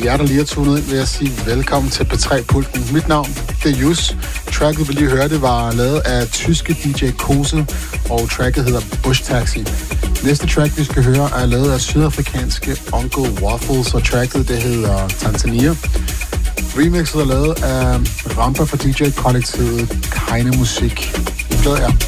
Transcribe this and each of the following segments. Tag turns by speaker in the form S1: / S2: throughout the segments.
S1: jer, der lige har tunet ind, vil jeg sige velkommen til P3-pulten. Mit navn, det er Jus. Tracket, vi lige hørte, var lavet af tyske DJ Kose, og tracket hedder Bush Taxi. Næste track, vi skal høre, er lavet af sydafrikanske Uncle Waffles, og tracket, det hedder Tanzania. Remixet er lavet af Rampa fra DJ-kollektivet Keine Musik. Glæder jer.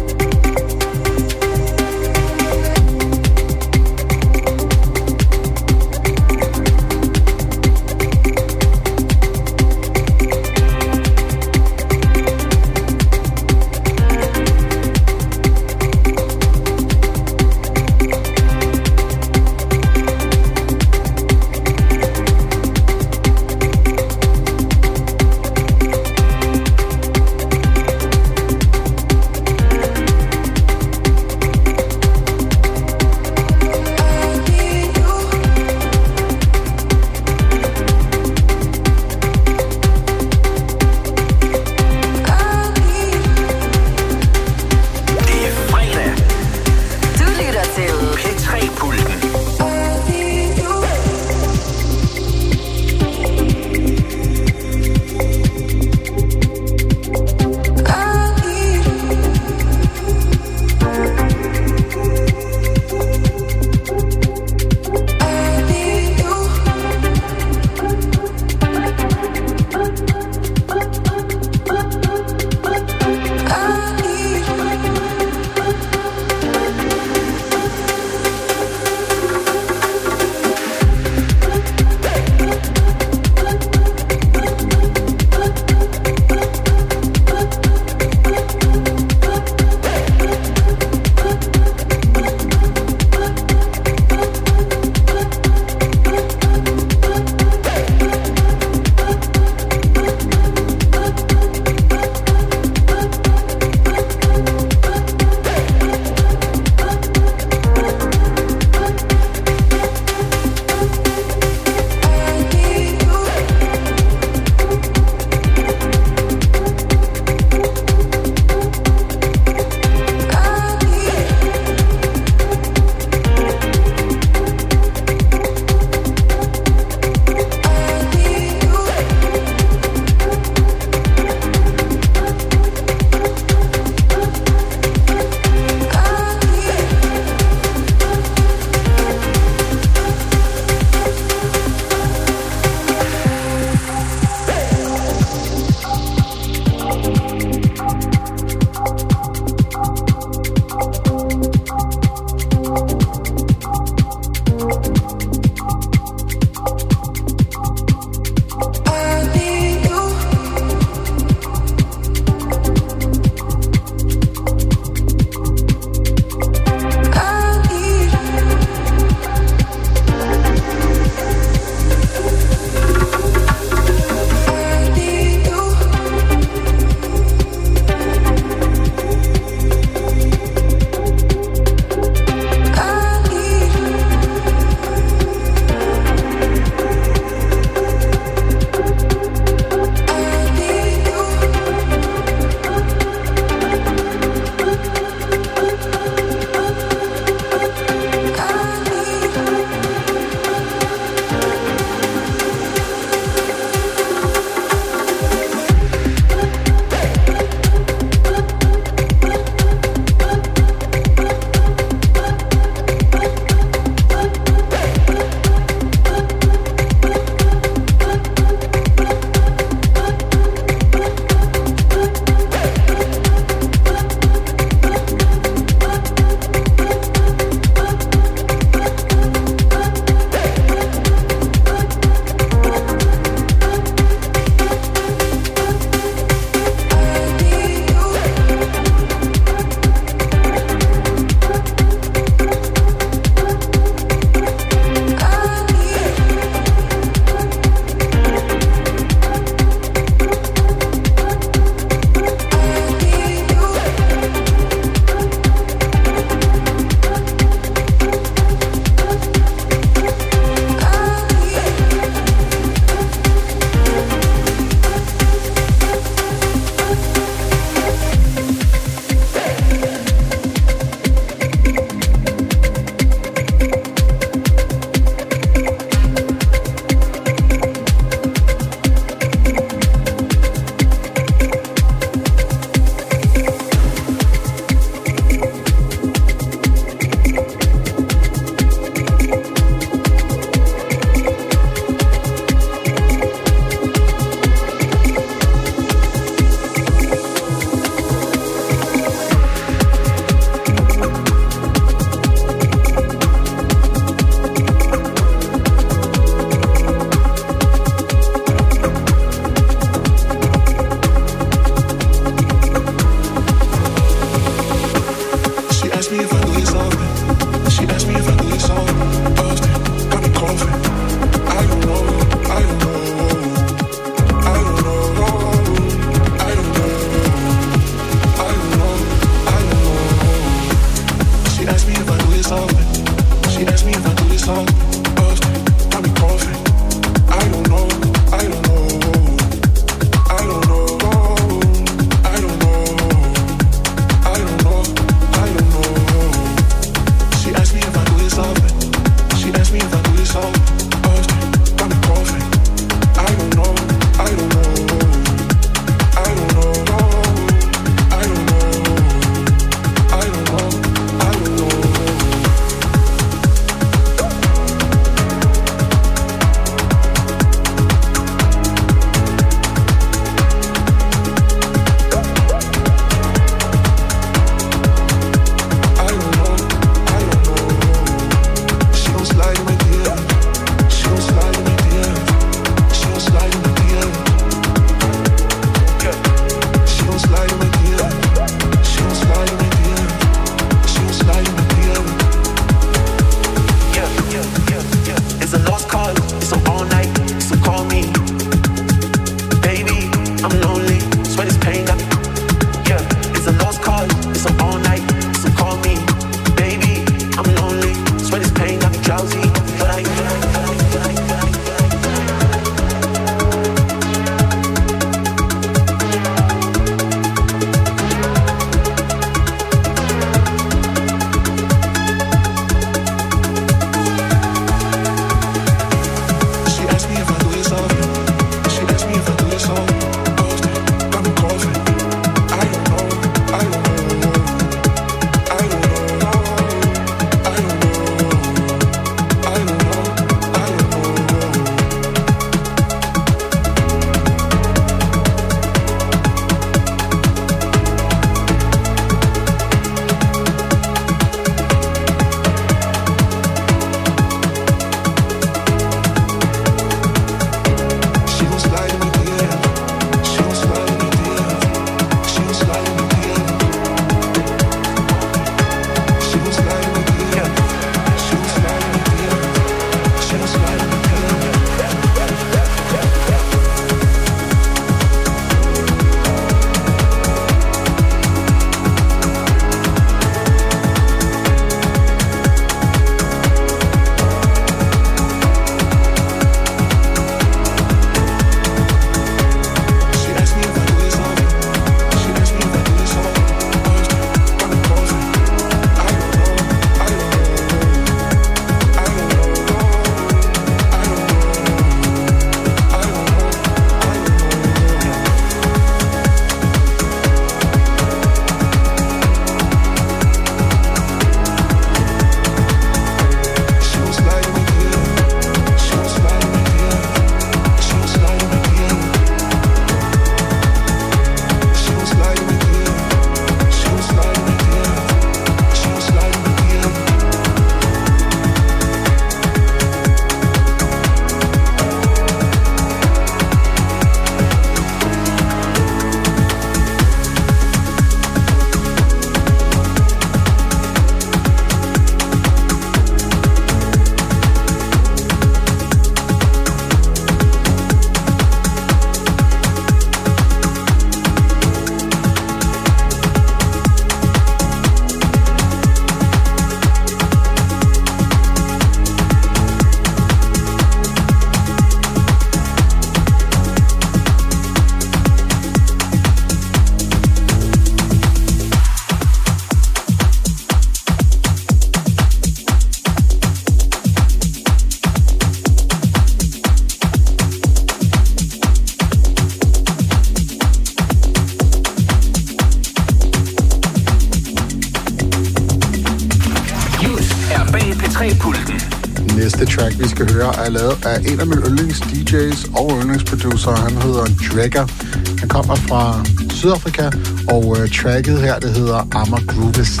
S1: Næste track, vi skal høre, er lavet af en af mine yndlings-DJ's og yndlingsproducer. Han hedder Dragger. Han kommer fra Sydafrika, og tracket her, det hedder I'm a Groovist.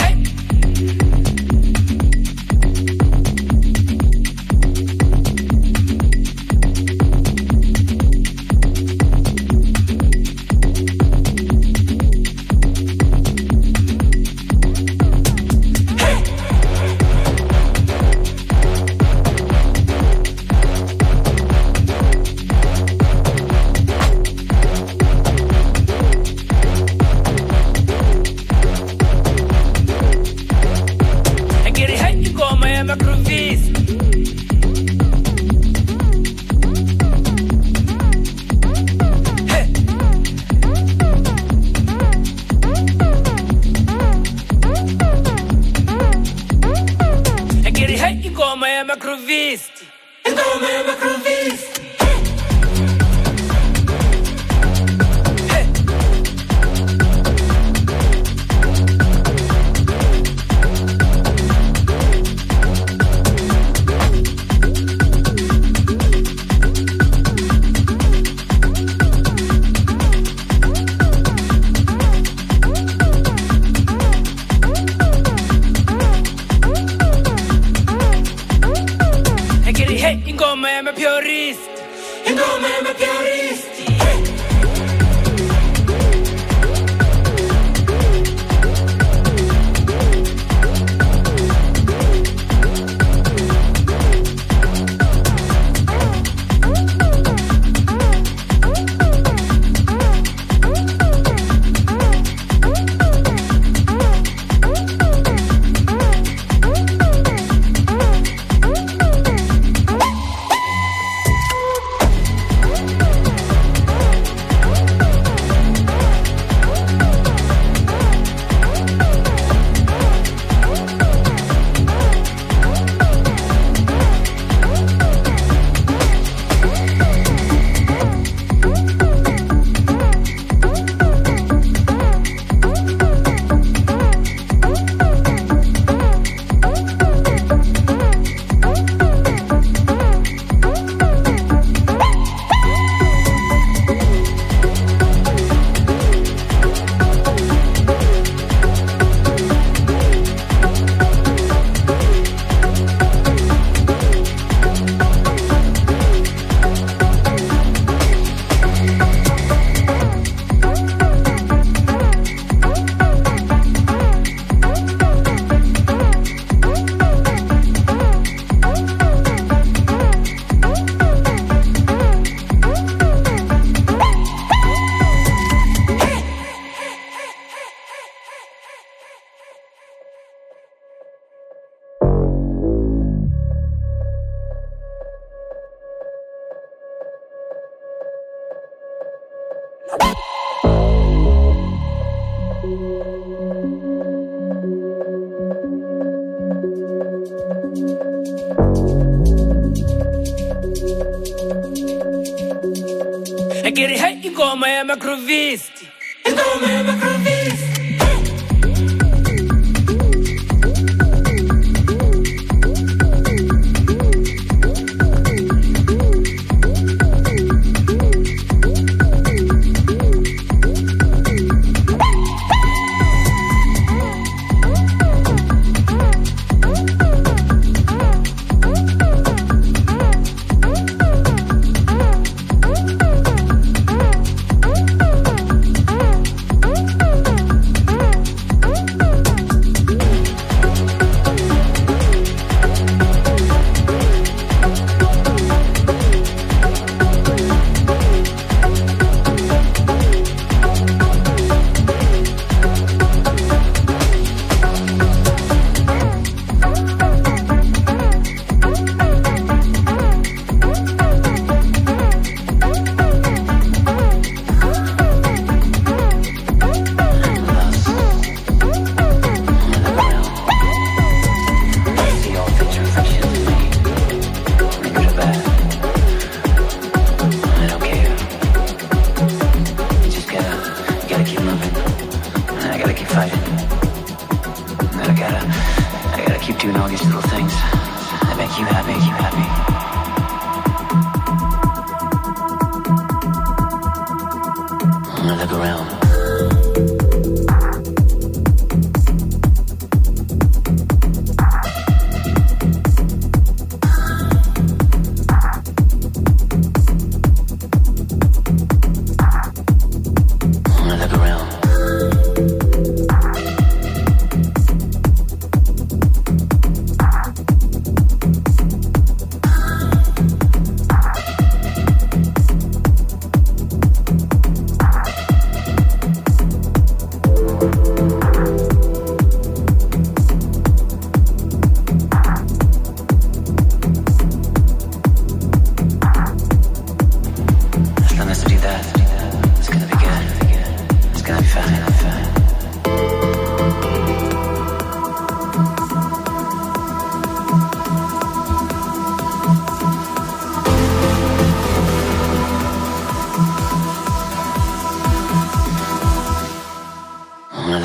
S2: I get it hate, ingoma ya makrovisti, ingoma ya makrovisti.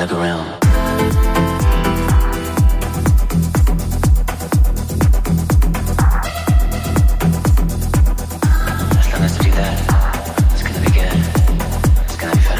S3: look around. As long as I do that, it's gonna be good. It's gonna be fine.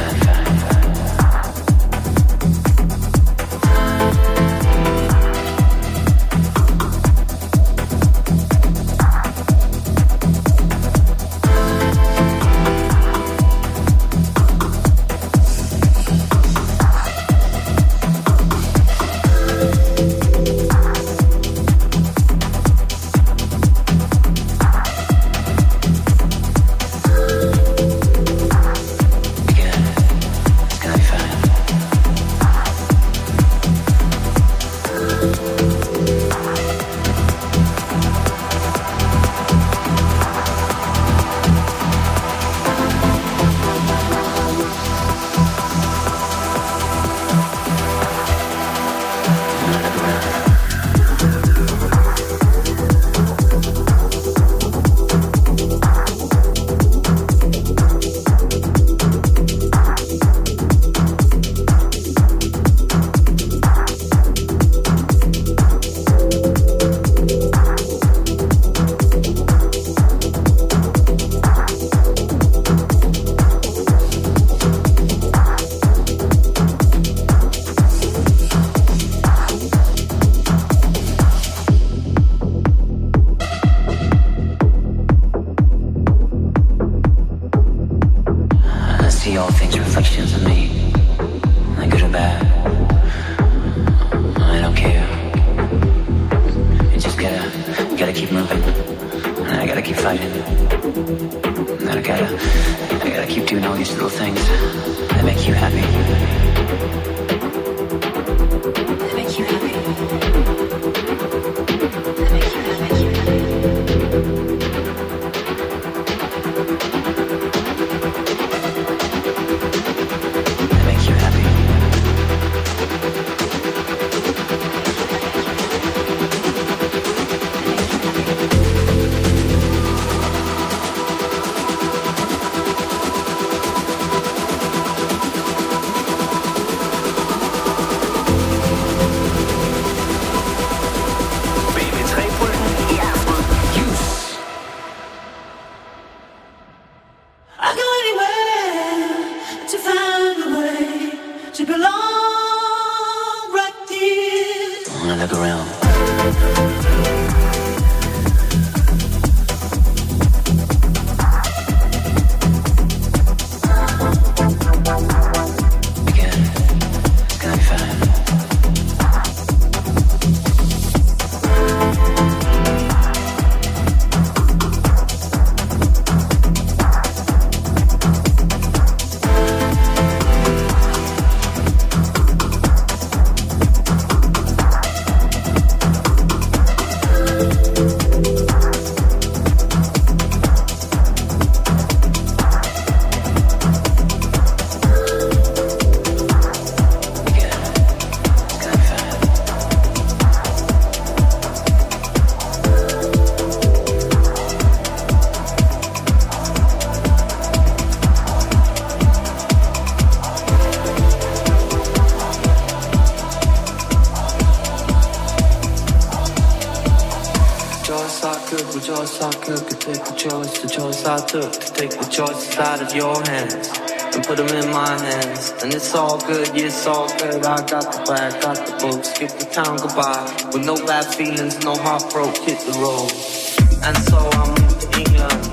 S4: I took to take the choices out of your hands and put them in my hands. And it's all good, yeah, it's all good. I got the bag, got the boat, skip the town goodbye. With no bad feelings, no heartbroken, hit the road. And so I moved to England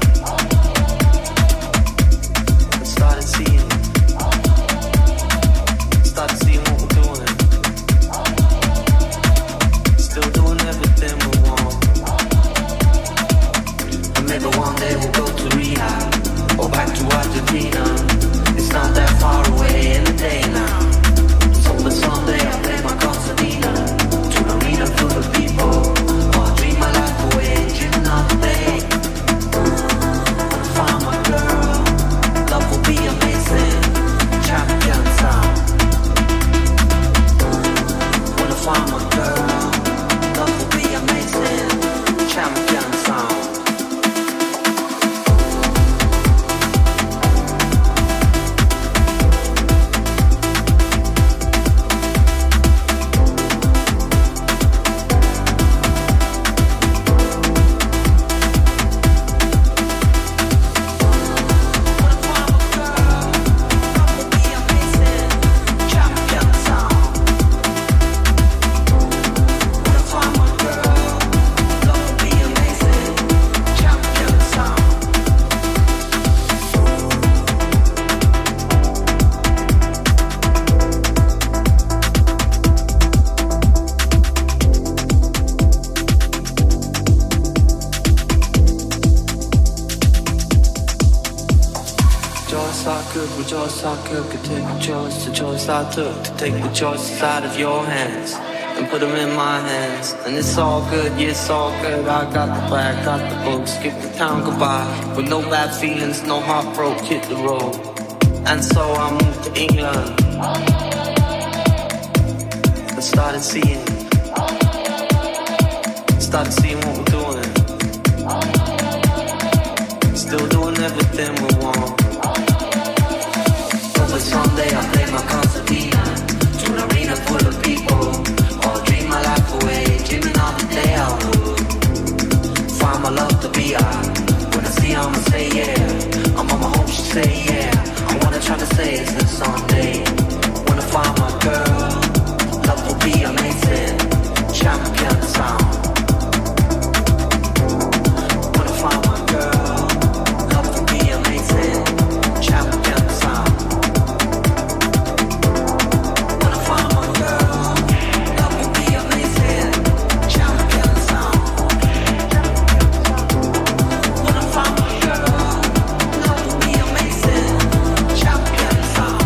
S4: and started seeing what we're doing. Still doing everything we want. And maybe one day we'll go to rehab or back to Argentina. It's not that far away in a day now. So but someday I'll play my concertina to the arena for the people, or dream my life away, dreaming of the day. choice I could, with choice I could take the choice I took to take the choices out of your hands and put them in my hands. And it's all good, yeah, it's all good. I got the bag, got the book, skip the town goodbye with no bad feelings, no heart broke, hit the road. And so I moved to England and started seeing what we're doing. Still doing everything we want. But someday I'll play my concertina to an arena full of people, or dream my life away, dreaming of the day I would find my love to be out. When I see her, I'ma say yeah. I'm on my home, she say yeah. I wanna try to say is that someday wanna find my girl, love will be amazing, champion sound. Wanna find my girl, love will be amazing, champion sound. Wanna find my girl, love will be amazing, champion sound. Wanna find my girl, love will be amazing, champion sound.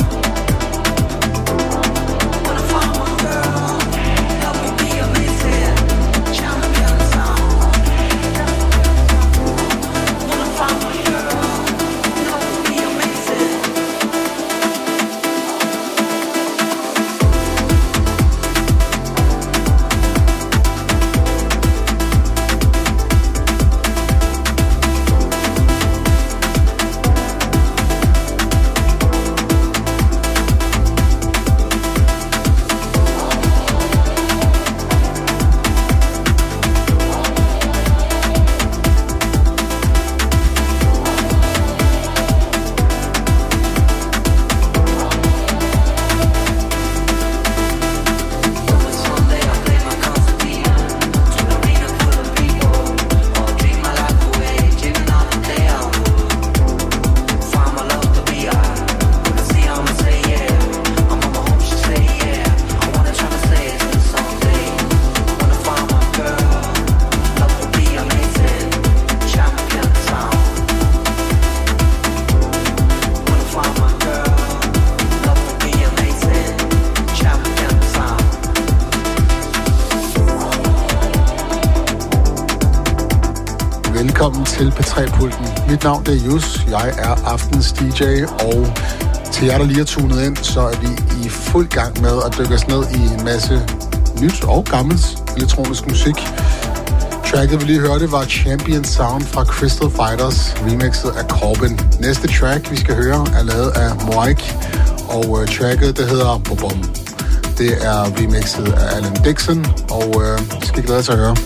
S4: Wanna find my girl, love will be amazing, champion sound. Wanna find my girl, love will be amazing. Someday I'll play my concertina to an arena full of people, or dream my life away, dreaming of the day I would find my love to be out. When I see her, I'ma say yeah. I'm on my home, she say yeah. I wanna try to say is that someday wanna find my girl, love will be amazing, champion sound. Wanna find my girl, love will be amazing, champion sound.
S1: Velkommen til P3-pulten. Mit navn det er Jus. Jeg er aftens DJ, og til jer, der lige er tunet ind, så er vi i fuld gang med at dykke os ned i en masse nyt og gammelt elektronisk musik. Tracket, vi lige hørte, var Champion Sound fra Crystal Fighters, remixet af Corbin. Næste track, vi skal høre, er lavet af Moik, og tracket, det hedder Bobom. Det er remixet af Alan Dixon, og skal glæde til at høre.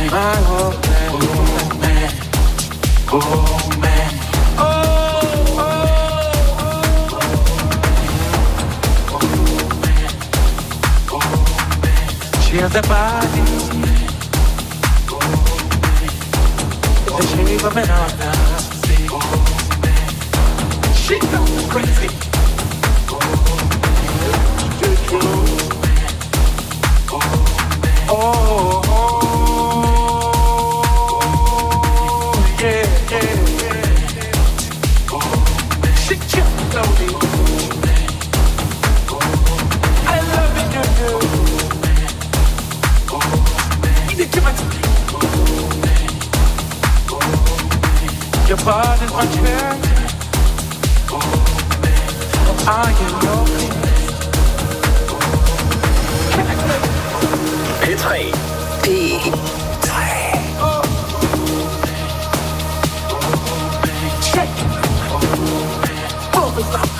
S5: She has that body, the shape of an honor. She goes crazy. Oh, yeah, yeah, yeah. She kills me slowly. I love it, you do. Your body's my cherry. I am your
S6: P3. P3.
S5: Shake. Move it up.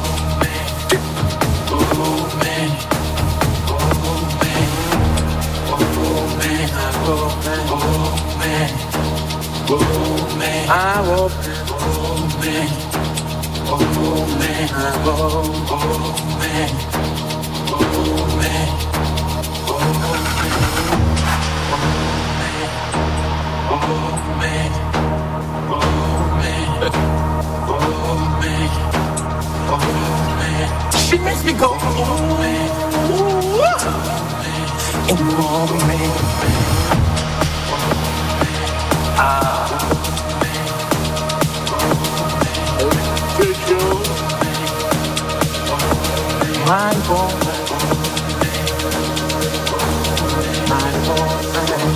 S5: I will she makes me go and more me. My woman, my woman.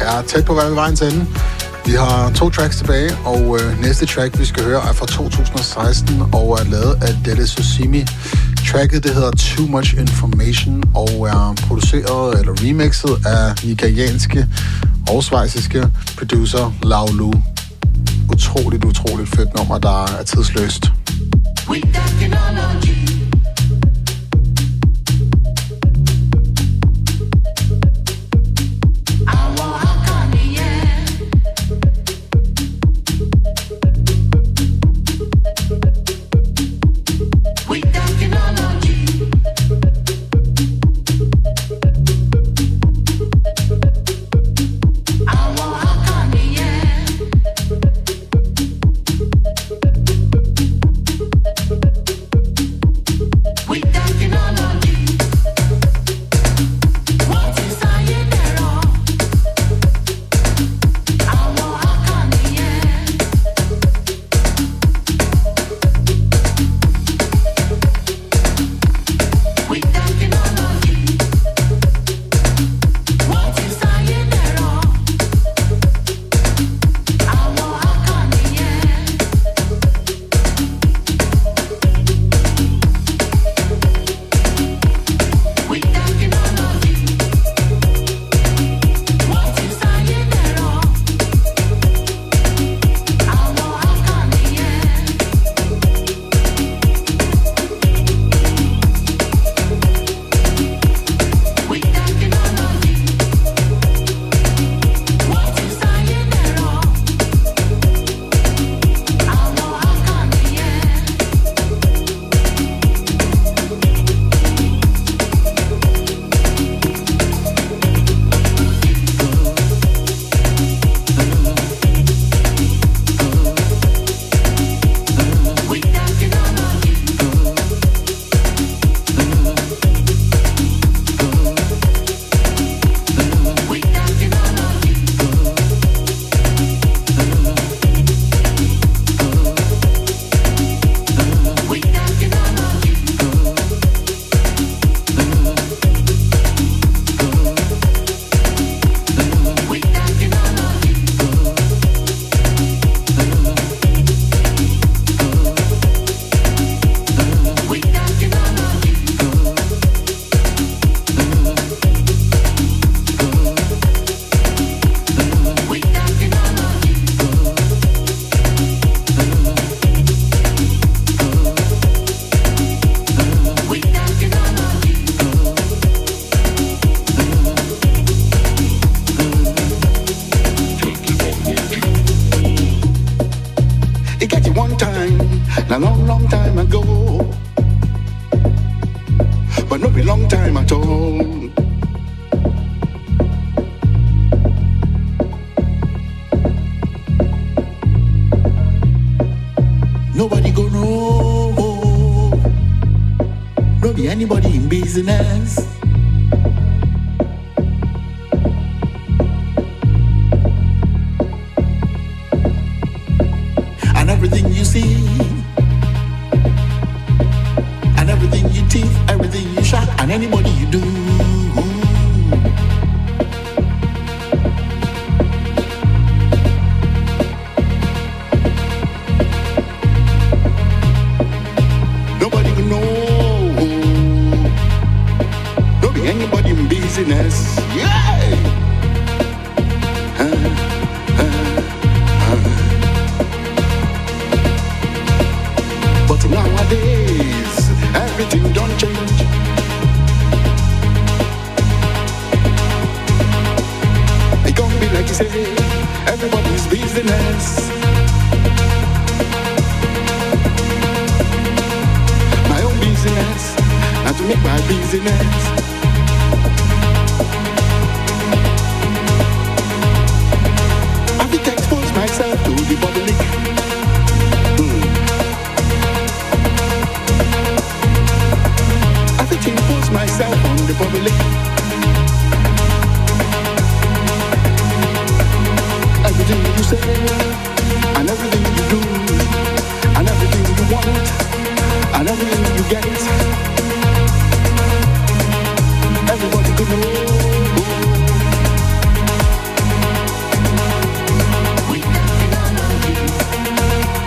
S1: er tæt på at være ved vejens ende. Vi har 2 tracks tilbage, og næste track, vi skal høre, er fra 2016 og er lavet af Delle Susimi. Tracket, det hedder Too Much Information og er produceret eller remixet af nigerianske og schweiziske producer Laulu. Utroligt fedt nummer, der er tidsløst.
S5: With technology.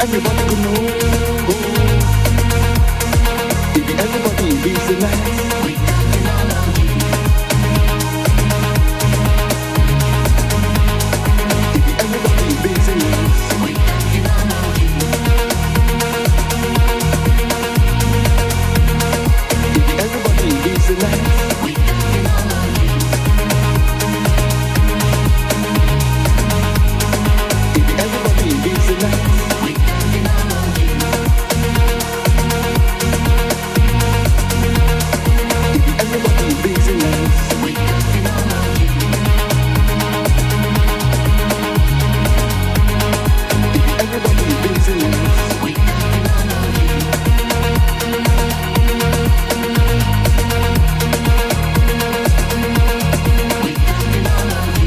S5: everybody could know. If everybody beats the last, we counting all on you. If everybody beats the last, we counting all on you. If everybody beats the last, we counting all on you. If everybody beats the last, we counting all on you. If everybody beats the last, we counting all on you. If everybody beats the last, we counting all on you. We counting all on you.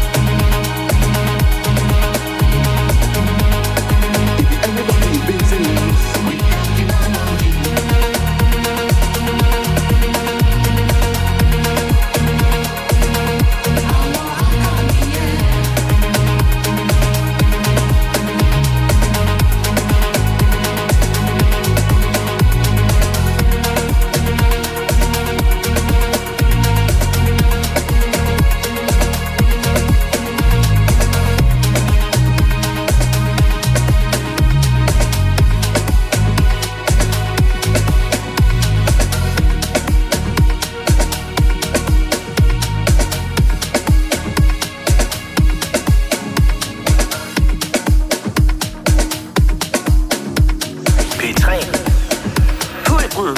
S5: If everybody beats the last, we counting all on you.
S6: P3 Pulten.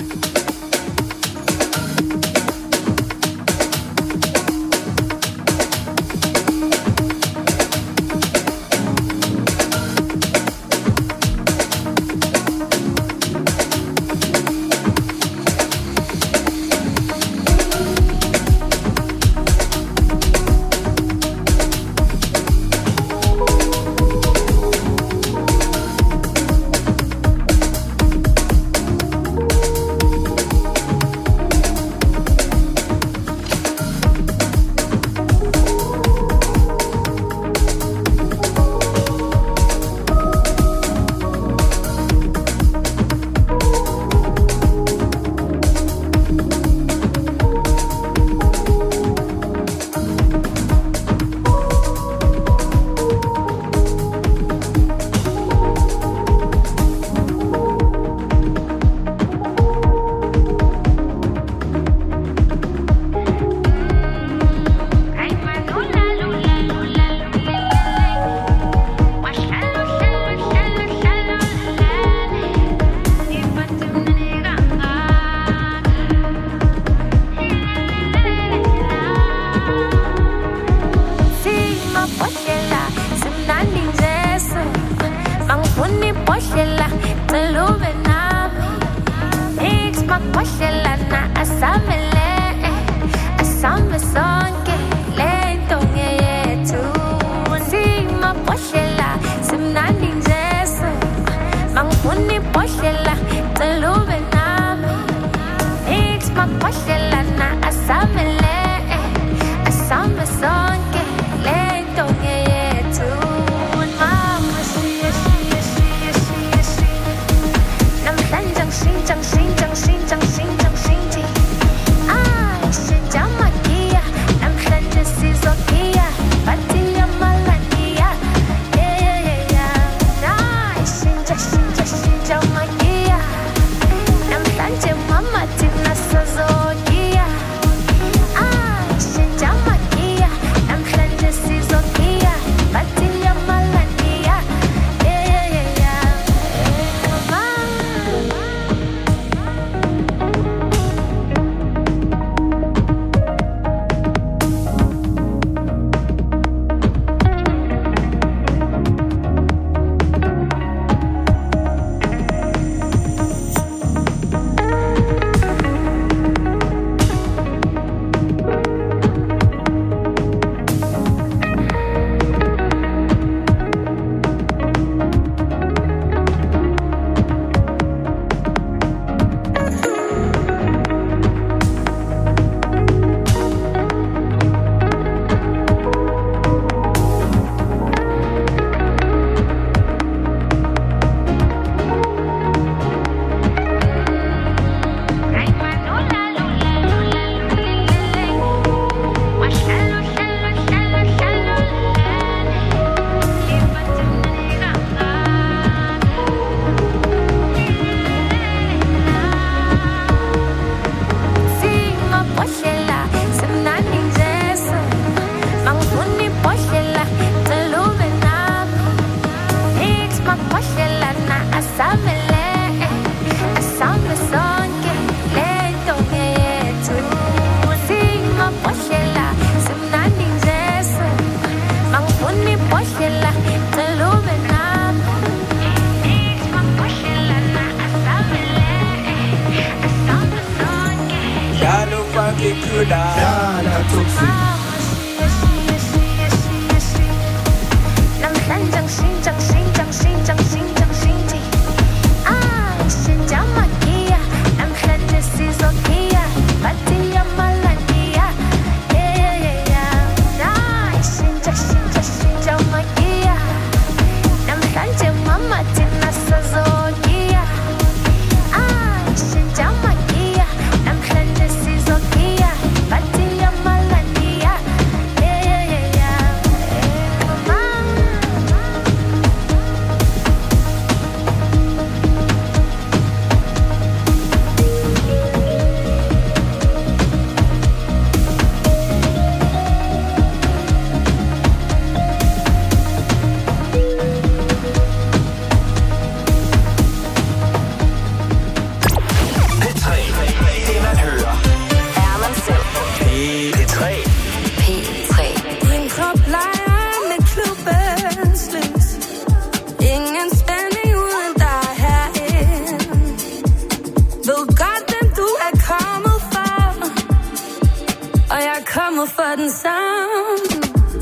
S7: kommer for den samme.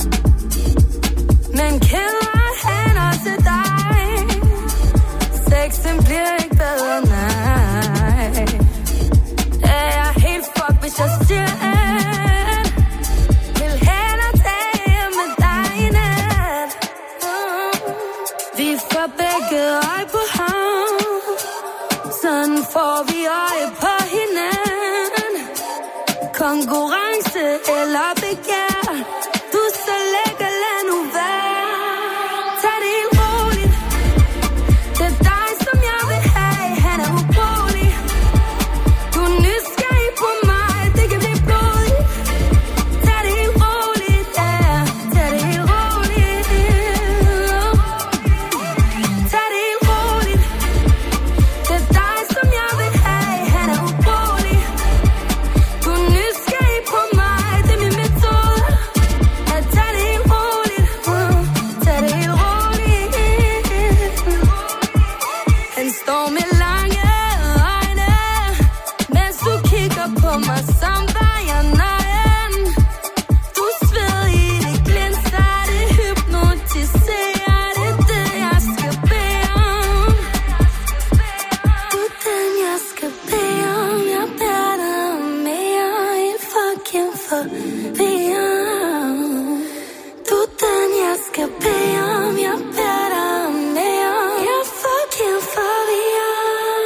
S7: Men kender hænder til dig. Sexen bliver ikke bedre, nej. Jeg er helt fuck, hvis jeg siger at vil hellere tage med dig i nat. Vi får begge øje på ham. Sådan får vi øje på hinanden. Konkurrence eller begær. Du er så lækker, lad nu være. Tag det helt roligt. Det er dig, som jeg vil have. Han er ubrugelig. Du er nysgerrig på mig. Det kan blive blodigt. Tag det helt roligt, ja. Tag det helt roligt. Tag det helt roligt. Det er dig, som jeg vil have. Han er ubrugelig. Du er nysgerrig på mig. Det er min metode. At tage det helt roligt. Tag det helt roligt. Han står med lange øjne, mens du kigger på mig, som var jeg nøgen. Du sved i det, glinser det, hypnotiserer det, det jeg skal bede om. Du er den jeg skal bede om, jeg beder dig om mere, helt fucking forvirret. Du er den jeg skal bede om, jeg beder dig om mere, jeg er fucking forvirret.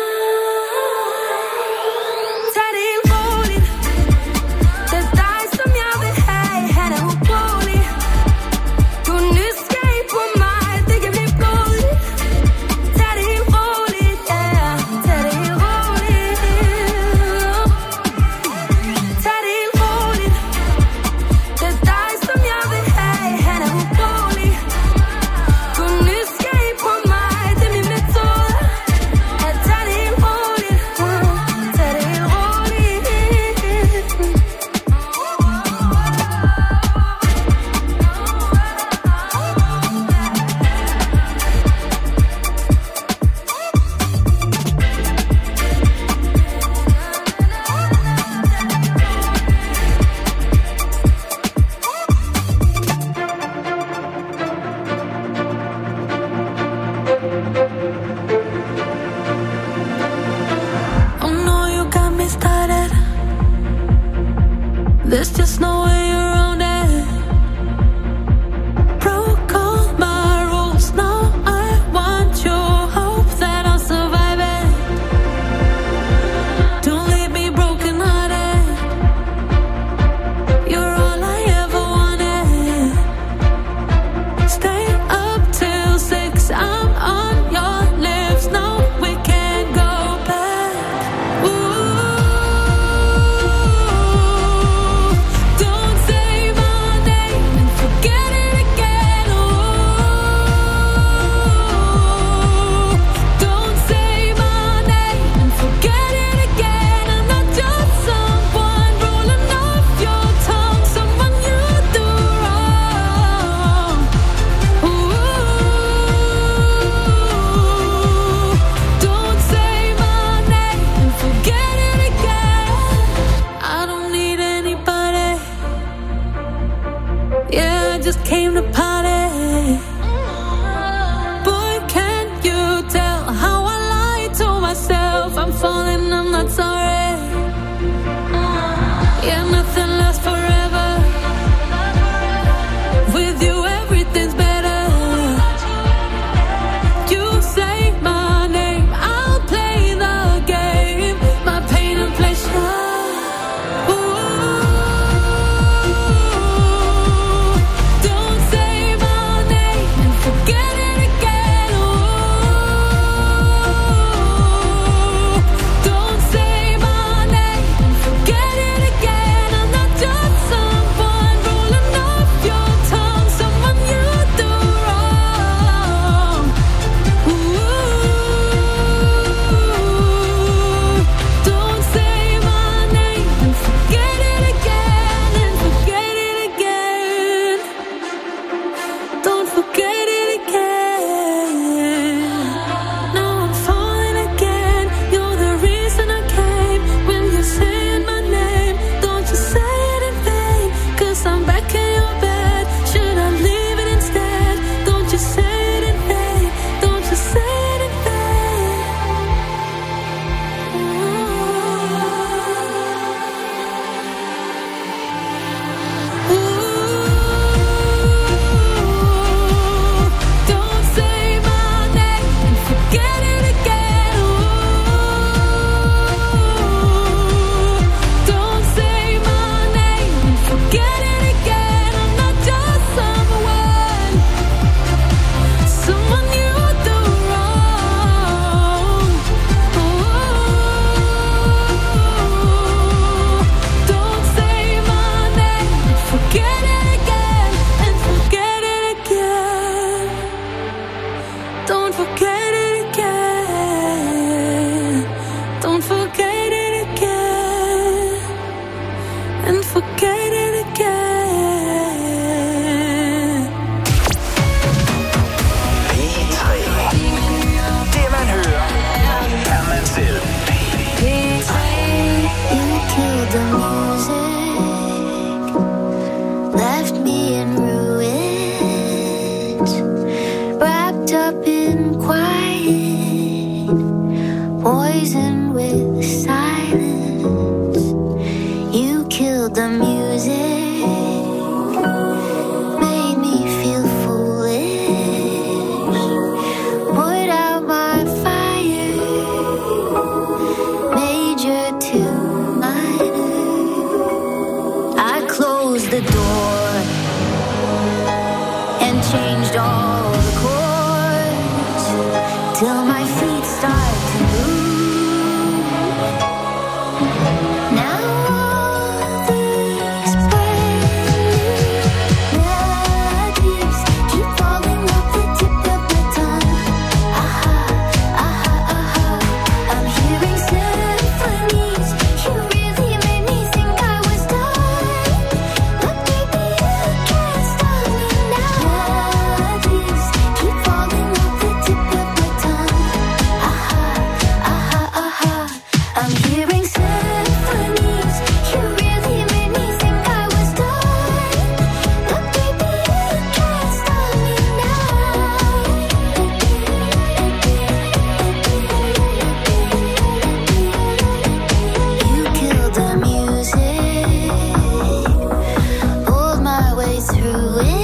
S7: Tag det helt roligt. Det er dig, som jeg vil have. Han er ubrugelig. Du er nysgerrig på mig. Det kan blive blodigt. Tag det helt roligt, ja. Tag det helt roligt. Tag det helt roligt. Det er dig, som jeg vil have. Han er ubrugelig. Du er nysgerrig på mig. Det er min metode. At tage det helt roligt. Tag det helt roligt. Oh no, you got me started. There's just no way around it. Broke all my rules. Now I want your hope that I'll survive it. Don't leave me broken hearted. You're all I ever wanted. Stay up till 6. I'm on your lips. No, we can't go back. Don't say my name and forget it again. Don't say my name and forget it again. I'm not just someone rolling off your tongue, someone you do wrong. Don't say my name and forget it again. I don't need anybody. Yeah, I just came to party. Boy, can you tell how I lie to myself? I'm falling, I'm not sorry. Yeah, nothing lasts forever. With you, everything's better. You say my name, I'll play the game. My pain and pleasure. Don't say my changed all the chords till my feet start to move. Now all these brand new melodies keep falling off the tip of my tongue. Aha, aha, aha. I'm hearing symphonies. You really made me think I was done. But baby, you can't stop me now. Melodies keep falling off the tip of my tongue. Aha, aha, aha. I'm hearing symphonies. You really made me think I was done. But baby, you can't stop me now. You killed the music, pulled my way through it.